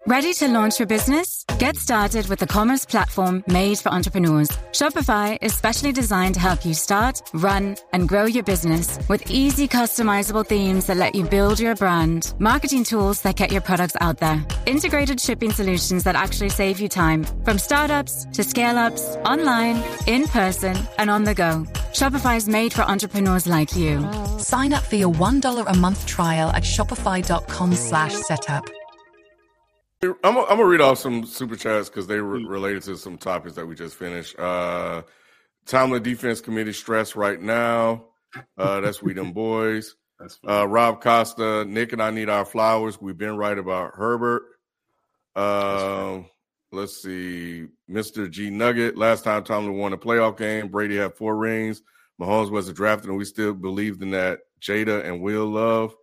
Ready to launch your business? Get started with the commerce platform made for entrepreneurs. Shopify is specially designed to help you start, run, and grow your business with easy customizable themes that let you build your brand, marketing tools that get your products out there, integrated shipping solutions that actually save you time, from startups to scale-ups, online, in person, and on the go. Shopify is made for entrepreneurs like you. Sign up for your $1 a month trial at shopify.com/setup. I'm gonna read off some super chats because they were related to some topics that we just finished. Tomlin Defense Committee stress right now. That's we them boys. Rob Costa, Nick and I need our flowers. We've been right about Herbert. Let's see, Mr. G Nugget. Last time Tomlin won a playoff game, Brady had 4 rings. Mahomes wasn't drafted, and we still believed in that. Jada and Will Love.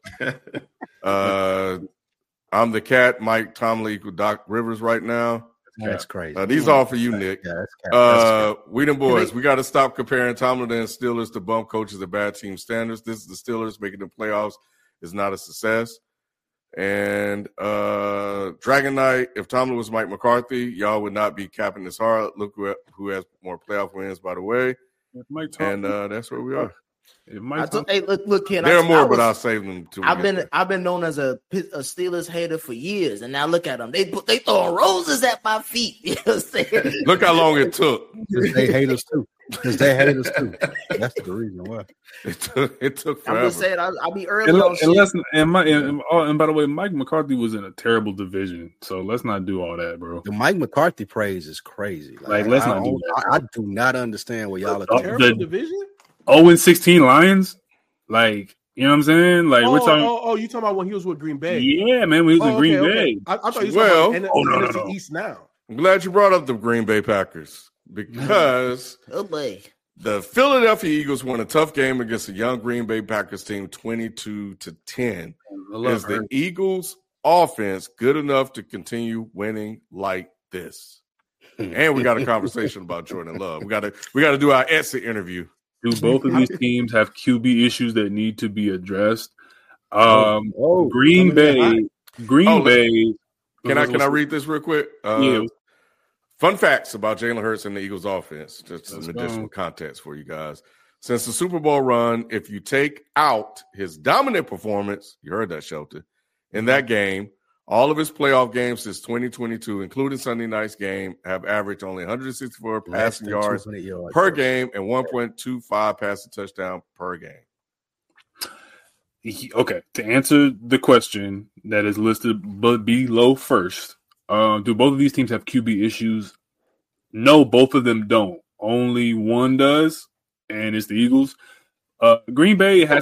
I'm the cat. Mike Tomlin equal Doc Rivers right now. That's crazy. These all for you, Nick. Yeah, that's we them boys. We got to stop comparing Tomlin and Steelers to bump coaches at bad team standards. This is the Steelers making the playoffs is not a success. And Dragon Knight, if Tomlin was Mike McCarthy, y'all would not be capping this hard. Look who has more playoff wins, by the way. And that's where we are. Hey, look, Ken. There are more, but I'll save them. I've been known as a Steelers hater for years, and now look at them. They throwing roses at my feet. You know what I'm saying? Look how long it took. They hate us too. Because they hate us too. That's the reason why. It took forever. I'm just saying, I'll be early. And by the way, Mike McCarthy was in a terrible division, so let's not do all that, bro. The Mike McCarthy praise is crazy. Let's not do that. I do not understand what y'all are terrible division. 0-16 Lions, like, you know what I'm saying? Like, we're talking. You talking about when he was with Green Bay? Yeah, man, when he was in Green Bay. I thought you were talking about NFC East now. I'm glad you brought up the Green Bay Packers because the Philadelphia Eagles won a tough game against a young Green Bay Packers team, 22-10. Is the Eagles' offense good enough to continue winning like this? And we got a conversation about Jordan Love. We got to do our Etsy interview. Do both of these teams have QB issues that need to be addressed? Green Bay. Can I read this real quick? Yeah. Fun facts about Jalen Hurts and the Eagles offense. Just some additional context for you guys. Since the Super Bowl run, if you take out his dominant performance, you heard that, Shelton, in that game, all of his playoff games since 2022, including Sunday night's game, have averaged only 164 passing yards per game and 1.25 passing touchdown per game. Okay, to answer the question that is listed below first, do both of these teams have QB issues? No, both of them don't. Only one does, and it's the Eagles. Green Bay has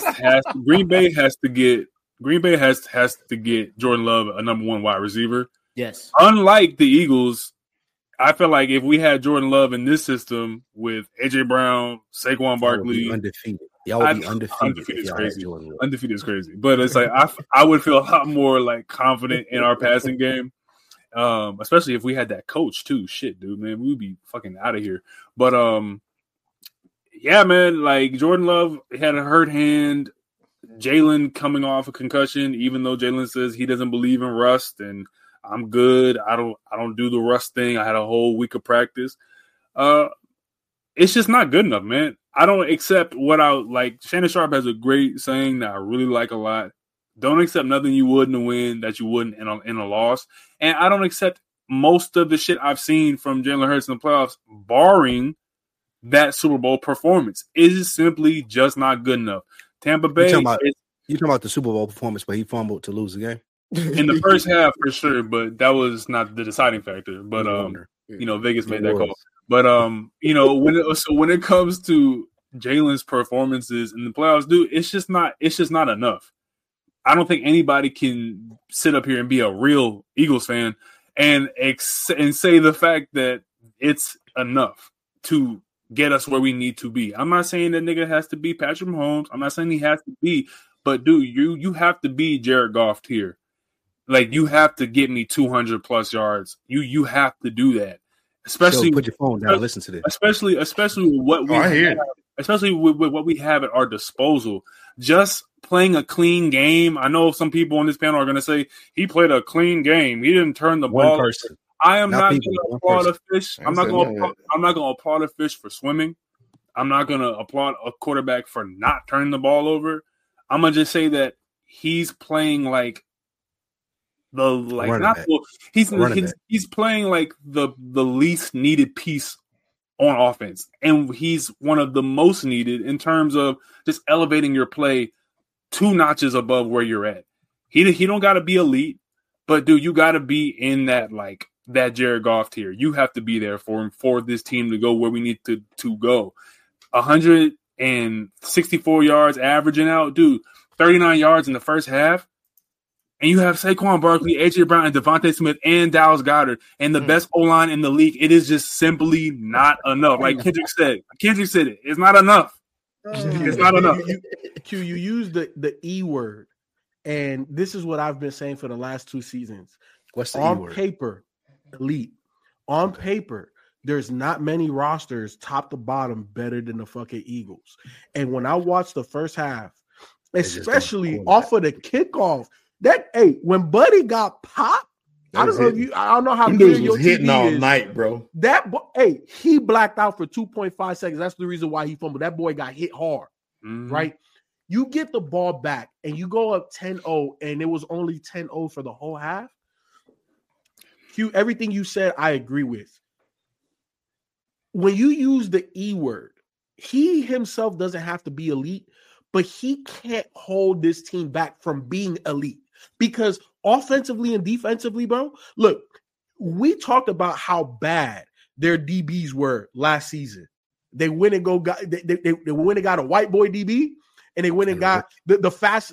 to get Jordan Love a number 1 wide receiver. Yes. Unlike the Eagles, I feel like if we had Jordan Love in this system with AJ Brown, Saquon Barkley, undefeated. Y'all would be undefeated. Undefeated is crazy. Undefeated is crazy. But it's like I would feel a lot more like confident in our passing game. Especially if we had that coach too. Shit, dude, man, we would be fucking out of here. But yeah, man, like Jordan Love had a hurt hand. Jalen coming off a concussion, even though Jalen says he doesn't believe in rust and I'm good. I don't do the rust thing. I had a whole week of practice. It's just not good enough, man. I don't accept what I like. Shannon Sharp has a great saying that I really like a lot. Don't accept nothing you would in a win that you wouldn't in a loss. And I don't accept most of the shit I've seen from Jalen Hurts in the playoffs, barring that Super Bowl performance. It is simply just not good enough. Tampa Bay. You talking about the Super Bowl performance, but he fumbled to lose the game? In the first half, for sure, but that was not the deciding factor. But Vegas made that call. But when it comes to Jalen's performances in the playoffs, dude, it's just not enough. I don't think anybody can sit up here and be a real Eagles fan and say the fact that it's enough to get us where we need to be. I'm not saying that nigga has to be Patrick Mahomes. I'm not saying he has to be, but dude, you have to be Jared Goff here. Like, you have to get me 200 plus yards. You have to do that. Especially put your phone down and listen to this. Especially with what we have, especially with what we have at our disposal. Just playing a clean game. I know some people on this panel are going to say he played a clean game. He didn't turn the ball. Person. I am not going to applaud a fish. I'm not going to applaud a fish for swimming. I'm not going to applaud a quarterback for not turning the ball over. I'm going to just say that he's playing like he's playing like the least needed piece on offense, and he's one of the most needed in terms of just elevating your play 2 notches above where you're at. He don't got to be elite, but dude, you got to be in that that Jared Goff tier. You have to be there for him, for this team to go where we need to go. 164 yards averaging out, dude. 39 yards in the first half. And you have Saquon Barkley, AJ Brown, and Devontae Smith, and Dallas Goedert, and the best O-line in the league. It is just simply not enough. Like Kendrick said it. It's not enough. It's not enough. You use the E word, and this is what I've been saying for the last 2 seasons. What's the on E word? Paper, elite. On paper, there's not many rosters top to bottom better than the fucking Eagles. And when I watched the first half, especially off of the kickoff, when Buddy got popped, I don't know how dudes was hitting all night, bro. He blacked out for 2.5 seconds. That's the reason why he fumbled. That boy got hit hard, right? You get the ball back and you go up 10-0, and it was only 10-0 for the whole half. Hugh, everything you said, I agree with. When you use the E word, he himself doesn't have to be elite, but he can't hold this team back from being elite. Because offensively and defensively, bro, look, we talked about how bad their DBs were last season. They went and got a white boy DB, and they went and got the fast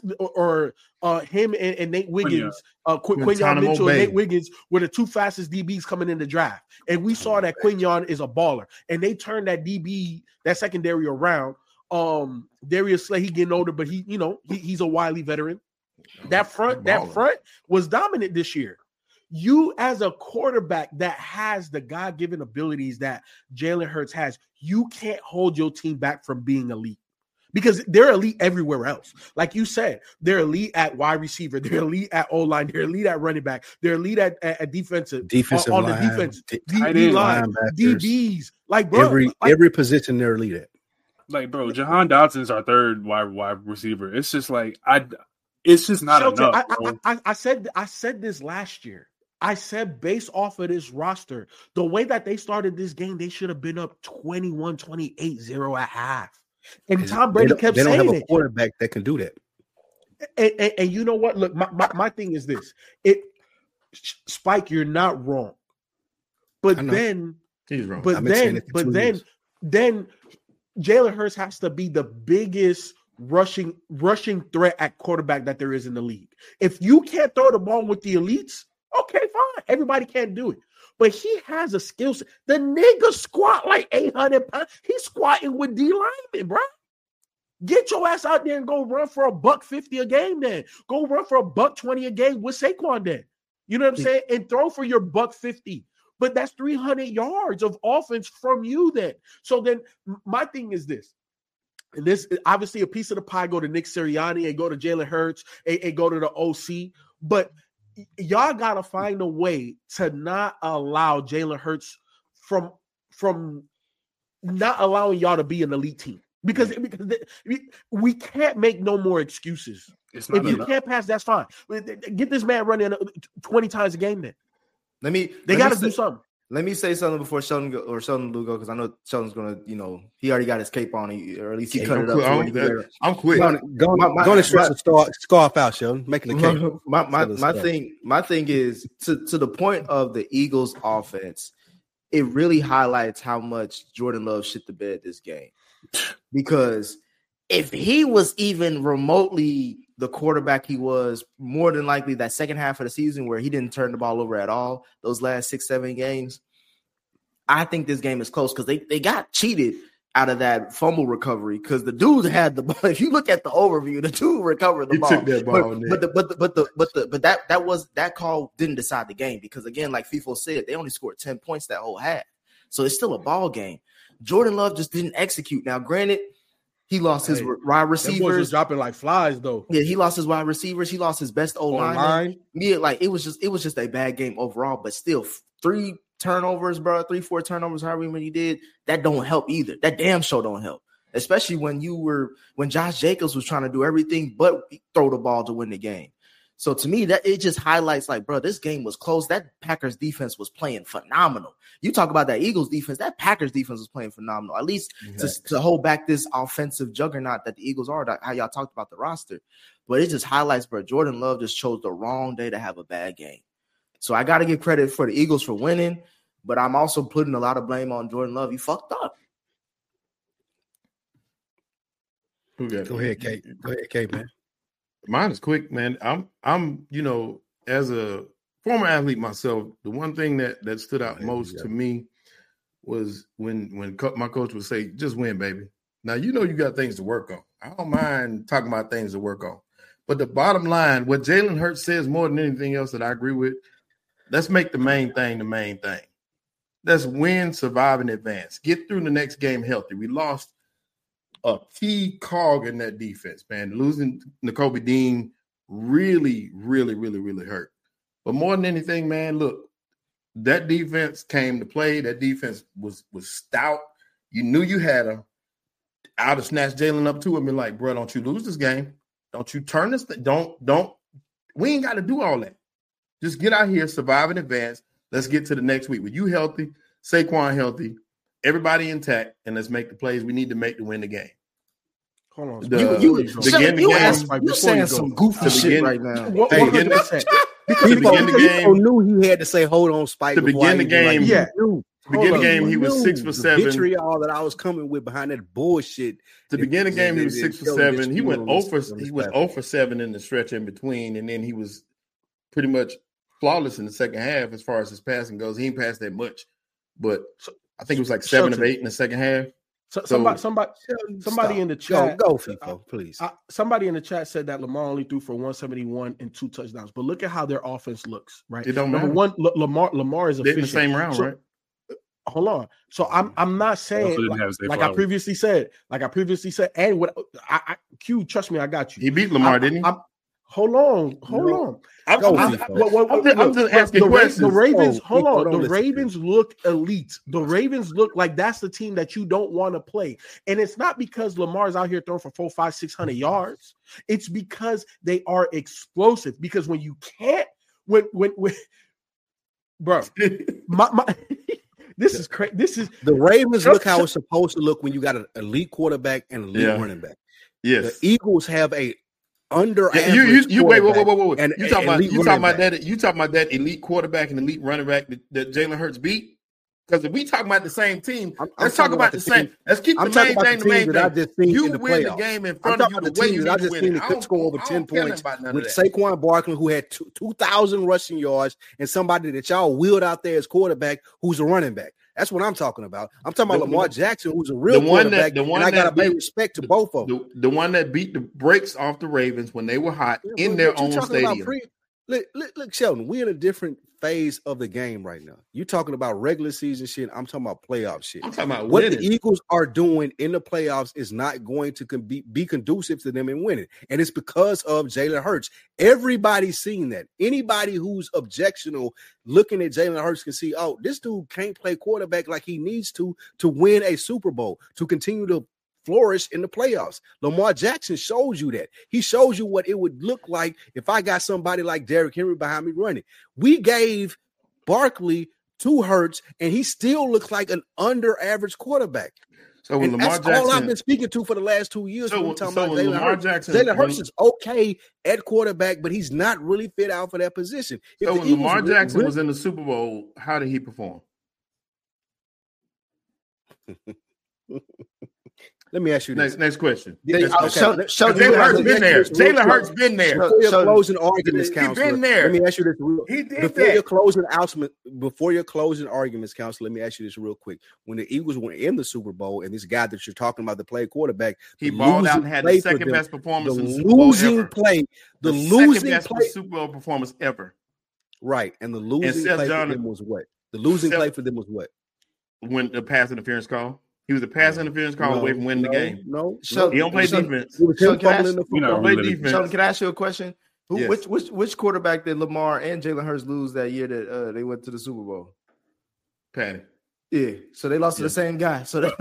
him and Nate Wiggins, Quinyon Mitchell and Nate Wiggins were the 2 fastest DBs coming in the draft. And we saw that Quinyon is a baller, and they turned that that secondary around. Darius Slay, he getting older, but he's a wily veteran. That front was dominant this year. You as a quarterback that has the God-given abilities that Jalen Hurts has, you can't hold your team back from being elite because they're elite everywhere else. Like you said, they're elite at wide receiver, they're elite at O-line, they're elite at running back, they're elite at defensive on the defense, D-line, DBs. Like, bro, every position they're elite at. Like, bro, Jahan Dotson's our third wide receiver. It's just like it's just not enough. I said this last year. I said based off of this roster, the way that they started this game, they should have been up 21-28-0 at half. And Tom Brady kept saying it. They don't have a quarterback that can do that. And you know what? Look, my thing is this. Spike, you're not wrong. But then he's wrong. But then Jalen Hurts has to be the biggest rushing threat at quarterback that there is in the league. If you can't throw the ball with the elites, okay, fine. Everybody can't do it. But he has a skill set. The nigga squat like 800 pounds. He's squatting with D linemen, bro. Get your ass out there and go run for $150 a game then. Go run for $120 a game with Saquon then. You know what I'm saying? And throw for your $150. But that's 300 yards of offense from you then. So then my thing is this. And this obviously a piece of the pie go to Nick Sirianni and go to Jalen Hurts and go to the OC. But y'all got to find a way to not allow Jalen Hurts from not allowing y'all to be an elite team. Because we can't make no more excuses. If you can't pass, that's fine. Get this man running 20 times a game then. They got to do something. Let me say something before Sheldon Lou go, because I know Sheldon's gonna, he already got his cape on, or at least he cut it up. I'm quick. Go and stretch the scarf out, Sheldon. Making the cape. My thing is to the point of the Eagles' offense. It really highlights how much Jordan Love shit the bed this game, because if he was even remotely the quarterback he was, more than likely that second half of the season where he didn't turn the ball over at all, those last 6-7 games, I think this game is close because they got cheated out of that fumble recovery because the dude had the ball. If you look at the overview, the dude recovered the ball. Took that ball but that call didn't decide the game because, again, like FIFO said, they only scored 10 points that whole half. So it's still a ball game. Jordan Love just didn't execute. Now, granted, He lost his wide receivers. Boys was dropping like flies, though. Yeah, he lost his wide receivers. He lost his best O-line. Yeah, like it was just a bad game overall. But still, 3 turnovers, bro. 3-4 turnovers, however many you did. That don't help either. That damn show don't help. Especially when Josh Jacobs was trying to do everything but throw the ball to win the game. So to me, that it just highlights like, bro, this game was close. That Packers defense was playing phenomenal. You talk about that Eagles defense, that Packers defense was playing phenomenal, at least to hold back this offensive juggernaut that the Eagles are, how y'all talked about the roster. But it just highlights, bro, Jordan Love just chose the wrong day to have a bad game. So I got to give credit for the Eagles for winning, but I'm also putting a lot of blame on Jordan Love. He fucked up. Go ahead, Kate, man. Mine is quick, man. I'm, as a former athlete myself, the one thing that stood out most to me was when my coach would say, "Just win, baby." Now you got things to work on. I don't mind talking about things to work on, but the bottom line, what Jalen Hurts says more than anything else that I agree with, let's make the main thing the main thing. Let's win, survive, and advance. Get through the next game healthy. We lost a key cog in that defense, man. Losing Nakobe Dean really, really, really, really hurt. But more than anything, man, look, that defense came to play. That defense was stout. You knew you had him. I would have snatched Jalen up to him and like, bro, don't you lose this game. Don't you turn this. Don't. We ain't got to do all that. Just get out here, survive and advance. Let's get to the next week. With you healthy, Saquon healthy, everybody intact, and let's make the plays we need to make to win the game. Hold on. You're saying some goofy shit right now. Because people knew he had to say, hold on, Spike. To begin the game, he was 6 for 7. Vitriol that I was coming with behind that bullshit. To begin the game, he was 6 for 7. He went 0 for 7 in the stretch in between, and then he was pretty much flawless in the second half as far as his passing goes. He ain't passed that much, but I think it was like 7 of 8 in the second half. Somebody in the chat, go FIFO, please. Somebody in the chat said that Lamar only threw for 171 and 2 touchdowns. But look at how their offense looks, right? It don't matter. Number one, Lamar is efficient. In the same round, right? Hold on. So I'm not saying like I previously said, and what Q, trust me, I got you. He beat Lamar, didn't he? Hold on. I'm just asking questions. The Ravens, The Ravens look elite. The Ravens look like that's the team that you don't want to play. And it's not because Lamar's out here throwing for 400, 500, 600 yards. It's because they are explosive. Because when you can't, bro, this is crazy. This is the Ravens look how it's supposed to look when you got an elite quarterback and elite running back. Yes, the Eagles have a under average. You wait. You talking about that elite quarterback and elite running back that Jalen Hurts beat? Because if we talk about the same team, let's talk about the same. Let's keep the main thing the main thing. You win the game in front of you the way you need to win it. I just score over 10 points with Saquon Barkley, who had 2,000 rushing yards, and somebody that y'all wheeled out there as quarterback who's a running back. That's what I'm talking about. I'm talking about Lamar Jackson, who's a real quarterback, and I got to pay respect to both of them. The one that beat the brakes off the Ravens when they were hot in their own stadium. Look, Sheldon, we're in a different phase of the game right now. You're talking about regular season shit. I'm talking about playoff shit. I'm talking about what winning. The Eagles are doing in the playoffs is not going to be conducive to them in winning. And it's because of Jalen Hurts. Everybody's seen that. Anybody who's objectional looking at Jalen Hurts can see, oh, this dude can't play quarterback like he needs to win a Super Bowl, to continue to flourish in the playoffs. Lamar Jackson shows you that. He shows you what it would look like if I got somebody like Derrick Henry behind me running. We gave Barkley to Hurts, and he still looks like an under-average quarterback. So when Lamar Jackson, all I've been speaking to for the last 2 years. Jalen Hurts is okay at quarterback, but he's not really fit out for that position. So when Lamar Jackson was in the Super Bowl, how did he perform? Let me ask you this. Next question. Jalen Hurts been there. Jalen Hurts been there. Before your closing arguments, counselor. Been there. Let me ask you this. Before your closing arguments, counselor, let me ask you this real quick. When the Eagles were in the Super Bowl, and this guy that you're talking about, the play quarterback, he balled out and had the second best performance in the Super Bowl ever. The losing best play, Super Bowl performance ever. Right, and the losing play for them was what? The losing play for them was what? When the pass interference call. He was a pass interference call away from winning the game. No, he don't play defense. He was him fumbling the football. Play defense. Sheldon, can I ask you a question? Yes. Which quarterback did Lamar and Jalen Hurts lose that year that they went to the Super Bowl? Patty. Yeah, so they lost to the same guy. So the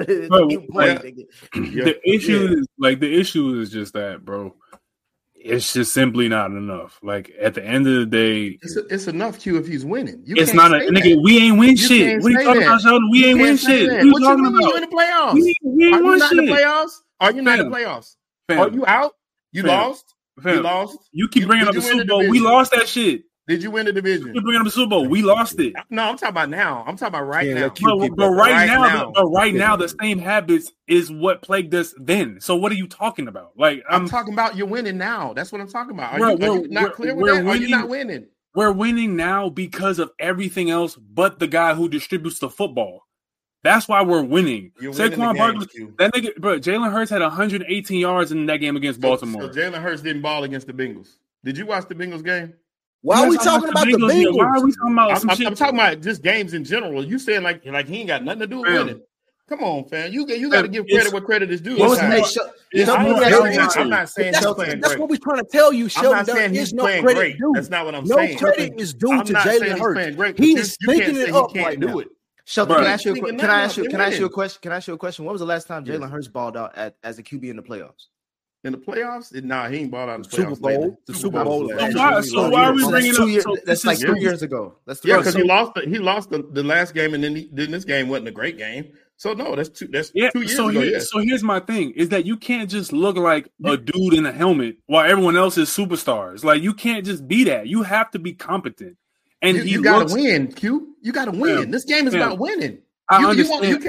issue is just that, bro. It's just simply not enough. Like at the end of the day, it's enough, Q, if he's winning. It's not a nigga. We ain't win shit. What are you talking about, Sheldon? We ain't win shit. What you talking about? You in the playoffs? We ain't win shit. Are you not in the playoffs? Are you not in the playoffs? Are you out? You lost? You lost? You keep bringing up the Super Bowl. We lost that shit. Did you win the division? You bringing up the Super Bowl. We lost it. No, I'm talking about now. I'm talking about right now. But right now, the same habits is what plagued us then. So what are you talking about? Like I'm talking about you're winning now. That's what I'm talking about. Are you not clear with that? Are you not winning? We're winning now because of everything else but the guy who distributes the football. That's why we're winning. Saquon Barkley, that nigga, bro. Jalen Hurts had 118 yards in that game against Baltimore. So Jalen Hurts didn't ball against the Bengals. Did you watch the Bengals game? Why are we talking about the Bengals? Why are we talking about I'm talking about just games in general. You saying like he ain't got nothing to do with winning. Come on, fam. You got to give credit where credit is due. I'm not saying he's playing great. That's what we're trying to tell you, Sheldon. I'm not saying he's playing great. That's not what I'm saying. No credit is due to Jalen Hurts. He is picking it up right now. Sheldon, can I ask you a question? When was the last time Jalen Hurts balled out as a QB in the playoffs? In the playoffs? Nah, he ain't balled out in the Super Bowl. The Super Bowl. So why are we bringing up? That's like 2 years ago. Because he lost the last game, and then this game wasn't a great game. So no, that's 2 years ago. So here's my thing: is that you can't just look like a dude in a helmet while everyone else is superstars. Like you can't just be that. You have to be competent. And you got to win, Q. You got to win. This game is about winning. I understand.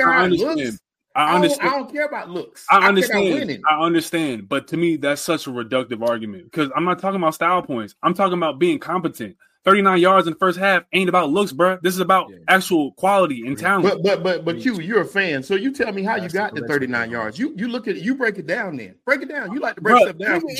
I don't care about looks. I understand. But to me, that's such a reductive argument because I'm not talking about style points. I'm talking about being competent. 39 yards in the first half ain't about looks, bro. This is about actual quality and talent. But Q, you're a fan, so you tell me how you got the 39 yards. You look at it, you break it down. Then break it down. You like to break stuff down. What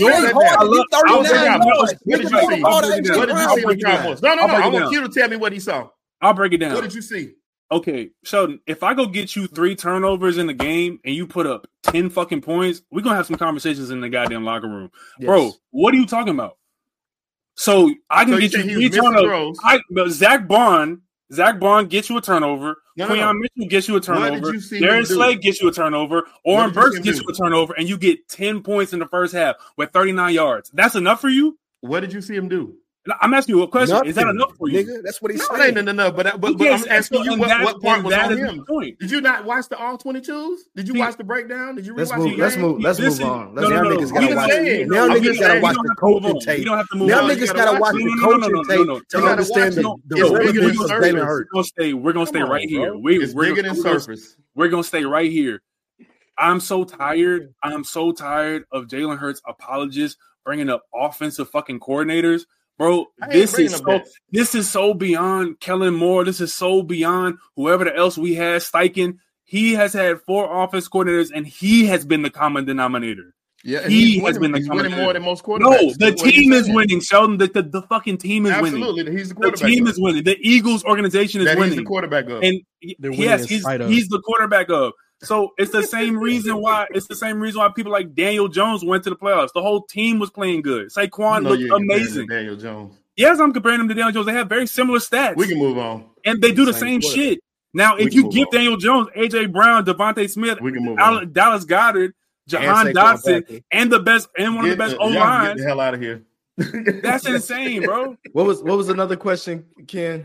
did you see? What did you see? No. I want Q to tell me what he saw. I'll break it down. What did you see? Okay, Sheldon, if I go get you 3 turnovers in the game and you put up 10 fucking points, we're going to have some conversations in the goddamn locker room. Yes. Bro, what are you talking about? So I can get you 3 turnovers. Zach Bond gets you a turnover. Quinyon Mitchell gets you a turnover. Darius Slade gets you a turnover. Oren Burks gets you a turnover. And you get 10 points in the first half with 39 yards. That's enough for you? What did you see him do? I'm asking you a question. Nothing, is that enough for you? Nigga, that's what he's saying. Ain't enough, but I'm asking you what part was on him. Did you not watch the all 22s? Did you watch the breakdown? Did you rewatch the game? Let's move on. Now niggas gotta watch the coaching tape. You don't have to move on. Now niggas gotta watch the coaching tape to understand the relevance of Jalen Hurts. We're gonna stay right here. It's bigger than surface. We're gonna stay right here. I'm so tired of Jalen Hurts apologists bringing up offensive fucking coordinators. Bro, this is so beyond Kellen Moore. This is so beyond whoever else we had. Steichen, he has had 4 offense coordinators, and he has been the common denominator. Yeah, he has been the common winning more than most quarterbacks. No, the team is winning, Sheldon. The fucking team is winning. Absolutely, he's the quarterback. The team is winning. The Eagles organization is winning. He's the quarterback of. And yes, he's the quarterback of. So it's the same reason why people like Daniel Jones went to the playoffs. The whole team was playing good. Saquon looked amazing. Daniel Jones. Yes, I'm comparing him to Daniel Jones. They have very similar stats. We can move on. And they do the same shit. Now, if you give Daniel Jones, AJ Brown, Devontae Smith, Dallas Goedert, Jahan Dotson, and one of the best O-lines. Get the hell out of here. That's insane, bro. What was another question, Ken?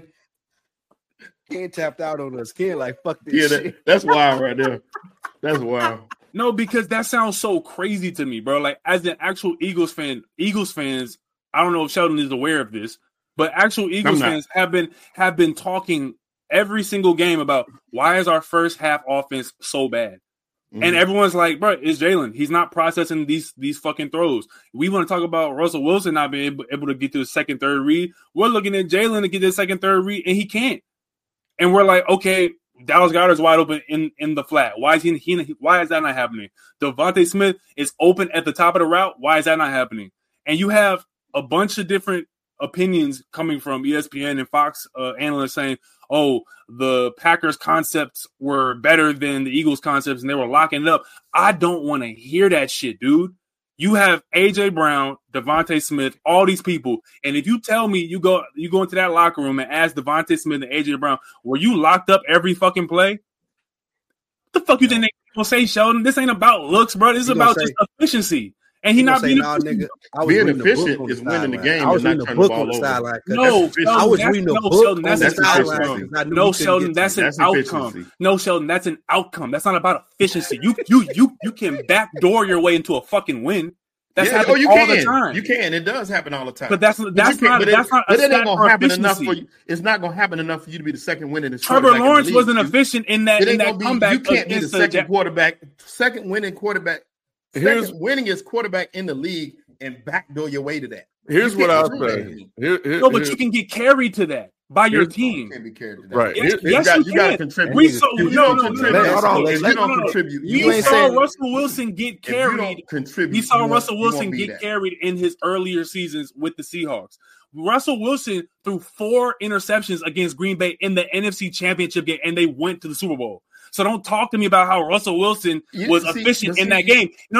Ken tapped out on us. Ken like, fuck this shit. That's wild right there. That's wild. No, because that sounds so crazy to me, bro. Like, as an actual Eagles fans, I don't know if Sheldon is aware of this, but actual Eagles fans have been talking every single game about why is our first half offense so bad? Mm-hmm. And everyone's like, bro, it's Jalen. He's not processing these fucking throws. We want to talk about Russell Wilson not being able to get to the second, third read. We're looking at Jalen to get the second, third read, and he can't. And we're like, okay, Dallas Goedert's wide open in the flat. Why is why is that not happening? Devontae Smith is open at the top of the route. Why is that not happening? And you have a bunch of different opinions coming from ESPN and Fox analysts saying, "Oh, the Packers concepts were better than the Eagles concepts, and they were locking it up." I don't want to hear that shit, dude. You have AJ Brown, Devontae Smith, all these people, and if you tell me you go into that locker room and ask Devontae Smith and AJ Brown, were you locked up every fucking play? What the fuck you think they gonna say, Sheldon? This ain't about looks, bro. This is about just efficiency. And he not being efficient. Being efficient is winning the game. I was reading the book on the sideline. No, I was reading the book. That's an outcome. No, Sheldon, that's an outcome. No, Sheldon, that's an outcome. That's not about efficiency. You can backdoor your way into a fucking win. That's happening all the time. You can. It does happen all the time. But that's not. But it ain't gonna happen enough for you. It's not gonna happen enough for you to be the second winning. Trevor Lawrence wasn't efficient in that comeback. You can't be the second quarterback, second winning quarterback. Here's winningest quarterback in the league and backdoor your way to that. Here's what I'll say. No, but you can get carried to that by your team. You can't be carried to that. Right. Yes, you got to contribute. You don't contribute. You saw Russell Wilson get carried. You saw Russell Wilson get carried in his earlier seasons with the Seahawks. Russell Wilson threw 4 interceptions against Green Bay in the NFC Championship game, and they went to the Super Bowl. So don't talk to me about how Russell Wilson was efficient in that game. You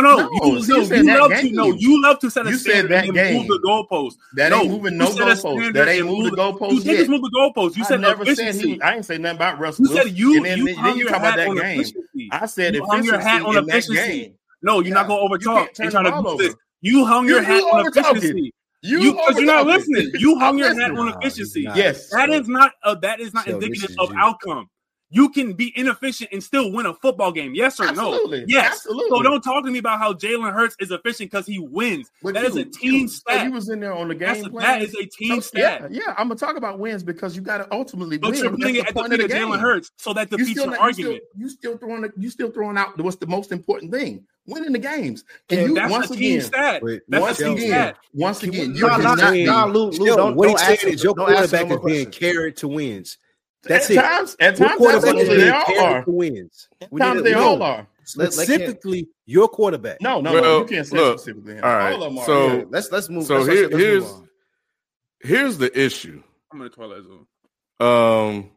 love to set a standard and move the goalpost. That ain't moving no goalpost. That ain't moving the goalpost. You did just move the goalpost. You said efficiency. I ain't say nothing about Russell Wilson. You said you hung your hat on efficiency. I said efficiency in that game. No, you're not going to overtalk. You're trying to do this. You hung your hat on efficiency. Because you're not listening. You hung your hat on efficiency. Yes, that is not indicative of outcome. You can be inefficient and still win a football game. Yes or absolutely. No? Yes. Absolutely. So don't talk to me about how Jalen Hurts is efficient because he wins. That is a team stat. He was in there on the game plan. That is a team stat. Yeah, I'm going to talk about wins because you got to ultimately win. But you're putting it at the feet of Jalen Hurts, so that defeats your argument. You still throwing out what's the most important thing. Winning the games. And that's a team stat. That's a team stat. Once again, you cannot what he's saying is your quarterback is being carried to wins. That's it. At times, they all are. Wins. At times, they all are. Specifically, your quarterback. No, you can't say specifically. All right. So let's move. So here's the issue. I'm in the Twilight Zone.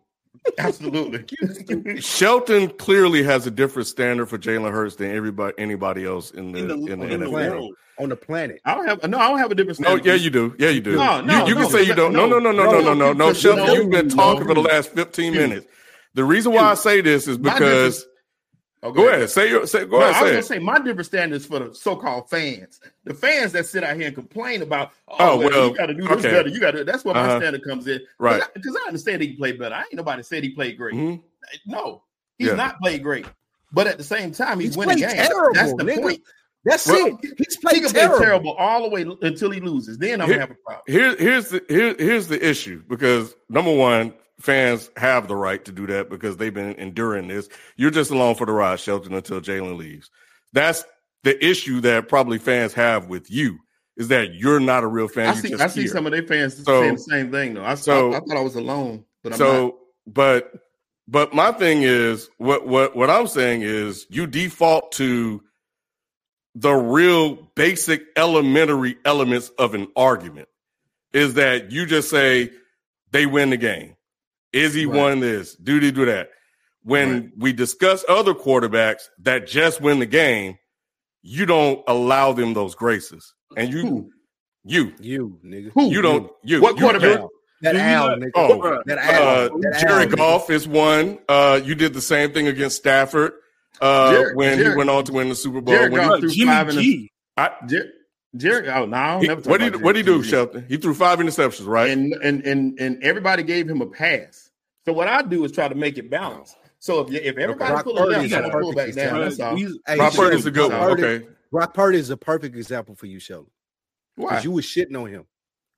Absolutely. Shelton clearly has a different standard for Jalen Hurts than anybody else in the NFL. On the planet. I don't have a different standard. No, yeah, you do. Yeah, you do. You can say you don't. No. Shelton, you've been talking for the last 15 minutes. The reason why I say this is because go ahead. Say I was gonna say my different standards for the so-called fans. The fans that sit out here and complain about, you gotta do this better. You gotta that's where my standard comes in. Right. Because I understand he played better. I ain't nobody said he played great. Mm-hmm. No, he's not played great. But at the same time, he's winning games. Terrible, that's the point. That's it. He's played terrible all the way until he loses. Then I'm gonna have a problem. Here's the issue, because number one, fans have the right to do that because they've been enduring this. You're just along for the ride, Shelton, until Jalen leaves. That's the issue that probably fans have with you, is that you're not a real fan. I see some of their fans saying the same thing though. I thought I was alone, but I'm not. But my thing is what I'm saying is you default to the real basic elementary elements of an argument, is that you just say they win the game. Izzy won this. Do that. When we discuss other quarterbacks that just win the game, you don't allow them those graces. And you nigga. You don't. You. What quarterback? That Al, nigga. Jared Goff is one. You did the same thing against Stafford. When he went on to win the Super Bowl. Jared Goff threw Jimmy G. Jared, what did he do, Shelton? He threw 5 interceptions, right? And everybody gave him a pass. So what I do is try to make it balanced. So if everybody pull it down, you got to pull back down. That's all. Brock Purdy is a good one. Okay. Brock Purdy is a perfect example for you, Shelton. Why? Because you was shitting on him.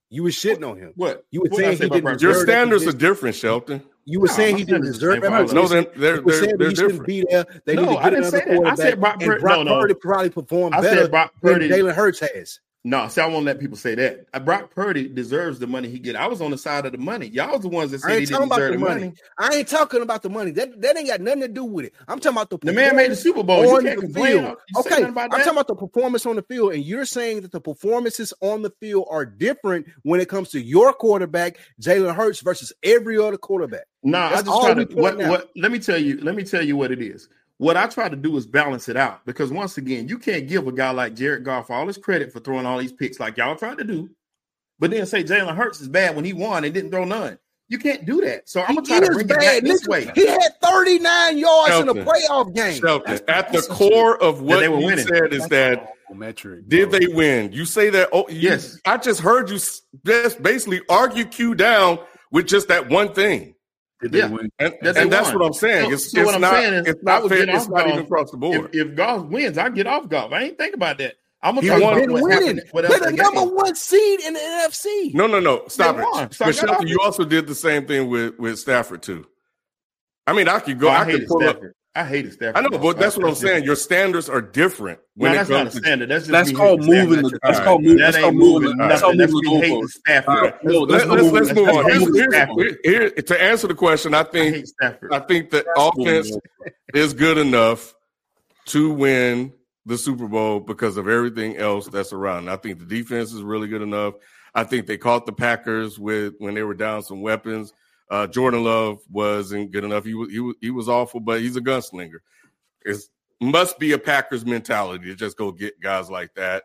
What? You were saying he didn't. Your standards are different, Shelton. You were saying he didn't deserve that. No, they're different. Be there. They need to get another quarterback. I said Brock Purdy. Brock Purdy probably performed better than Jalen Hurts has. No, see, I won't let people say that. Brock Purdy deserves the money he get. I was on the side of the money. Y'all was the ones that said he didn't deserve the money. I ain't talking about the money. That ain't got nothing to do with it. I'm talking about the man made the Super Bowl. You can't complain. Okay, I'm talking about the performance on the field, and you're saying that the performances on the field are different when it comes to your quarterback, Jalen Hurts, versus every other quarterback. Nah, I just try to. Let me tell you what it is. What I try to do is balance it out, because once again, you can't give a guy like Jared Goff all his credit for throwing all these picks like y'all tried to do, but then say Jalen Hurts is bad when he won and didn't throw none. You can't do that. So I'm gonna try to bring it back this way. He had 39 yards in a playoff game. Shelton, at the core of what you said is that did they win? You say that. Oh, yes. I just heard you just basically argue Q down with just that one thing. Yeah, and that's what I'm saying. It's not fair. It's not even across the board. If Goff wins, I get off Goff. I ain't think about that. I'm gonna talk about what happened. They're the number one seed in the NFC. No. Stop it. But Shelton, you also did the same thing with Stafford too. I mean, I could go. I could pull up. I hated Stafford. I know, but that's what I'm saying. Your standards are different. When that's not a standard. That's called moving. That's called moving. That's called moving. That's called moving. Stafford. Let's move on. Here, to answer the question, I think the offense is good enough to win the Super Bowl because of everything else that's around. I think the defense is really good enough. I think they caught the Packers when they were down some weapons. Jordan Love wasn't good enough. He was awful, but he's a gunslinger. It must be a Packers mentality to just go get guys like that.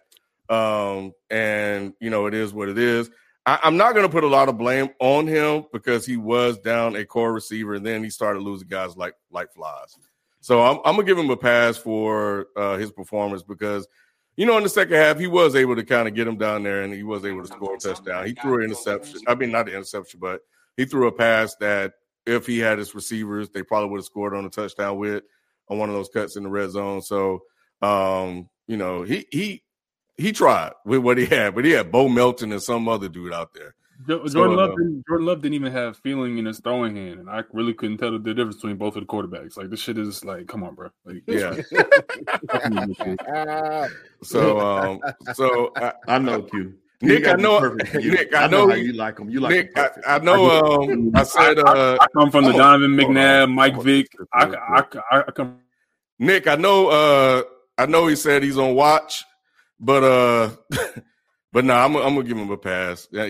And, it is what it is. I'm not going to put a lot of blame on him because he was down a core receiver, and then he started losing guys like flies. So I'm going to give him a pass for his performance because, in the second half, he was able to kind of get him down there, and he was able to score a touchdown. He threw an interception. I mean, not the interception, but he threw a pass that if he had his receivers, they probably would have scored on a touchdown with on one of those cuts in the red zone. So, he tried with what he had, but he had Bo Melton and some other dude out there. Jordan Love didn't even have feeling in his throwing hand, and I really couldn't tell the difference between both of the quarterbacks. Like, this shit is like, come on, bro. Like, yeah. So I know Q. Nick, I know how you like him. You like Nick. I know. I said I come from the Donovan McNabb, Mike Vick. I come. Nick, I know he said he's on watch, but no, I'm gonna give him a pass. Yeah,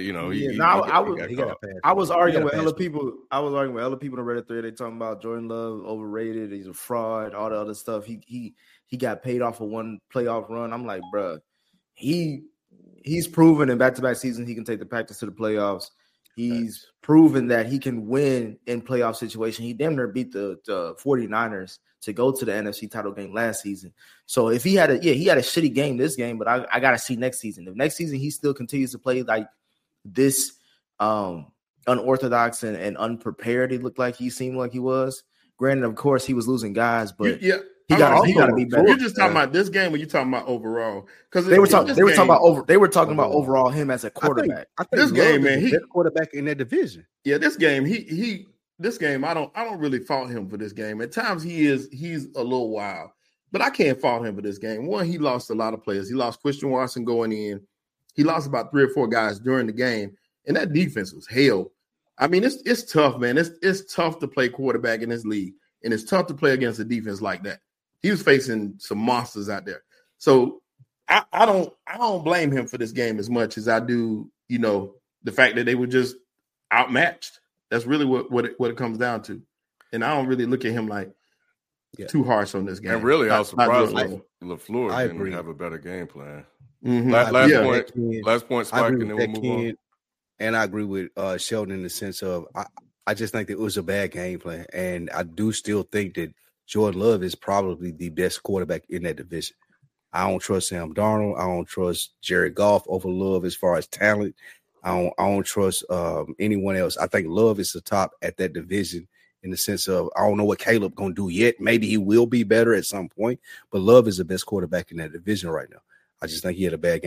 I was arguing with other people. I was arguing with other people on Reddit thread. They talking about Jordan Love overrated. He's a fraud. All the other stuff. He got paid off for one playoff run. I'm like, bro, He's proven in back-to-back seasons he can take the Packers to the playoffs. He's proven that he can win in playoff situation. He damn near beat the 49ers to go to the NFC title game last season. So if he had a shitty game this game, but I got to see next season. If next season he still continues to play like this unorthodox and unprepared, he looked like he seemed like he was. Granted, of course, he was losing guys, but he got to be better. You're just talking about this game, or you talking about overall? Because they were talking about overall him as a quarterback. I think this game, man, he's the best quarterback in that division. Yeah, this game, this game, I don't really fault him for this game. At times he's a little wild, but I can't fault him for this game. One, he lost a lot of players. He lost Christian Watson going in. He lost about 3 or 4 guys during the game, and that defense was hell. I mean, it's tough, man. It's tough to play quarterback in this league, and it's tough to play against a defense like that. He was facing some monsters out there. So I don't blame him for this game as much as I do, the fact that they were just outmatched. That's really what it comes down to. And I don't really look at him like too harsh on this game. And really, I was surprised LaFleur didn't have a better game plan. Mm-hmm. Last point, Spike, and then we'll move on. And I agree with Sheldon in the sense of I just think that it was a bad game plan. And I do still think that Jordan Love is probably the best quarterback in that division. I don't trust Sam Darnold. I don't trust Jared Goff over Love as far as talent. I don't trust anyone else. I think Love is the top at that division in the sense of I don't know what Caleb going to do yet. Maybe he will be better at some point, but Love is the best quarterback in that division right now. I just think he had a bad game.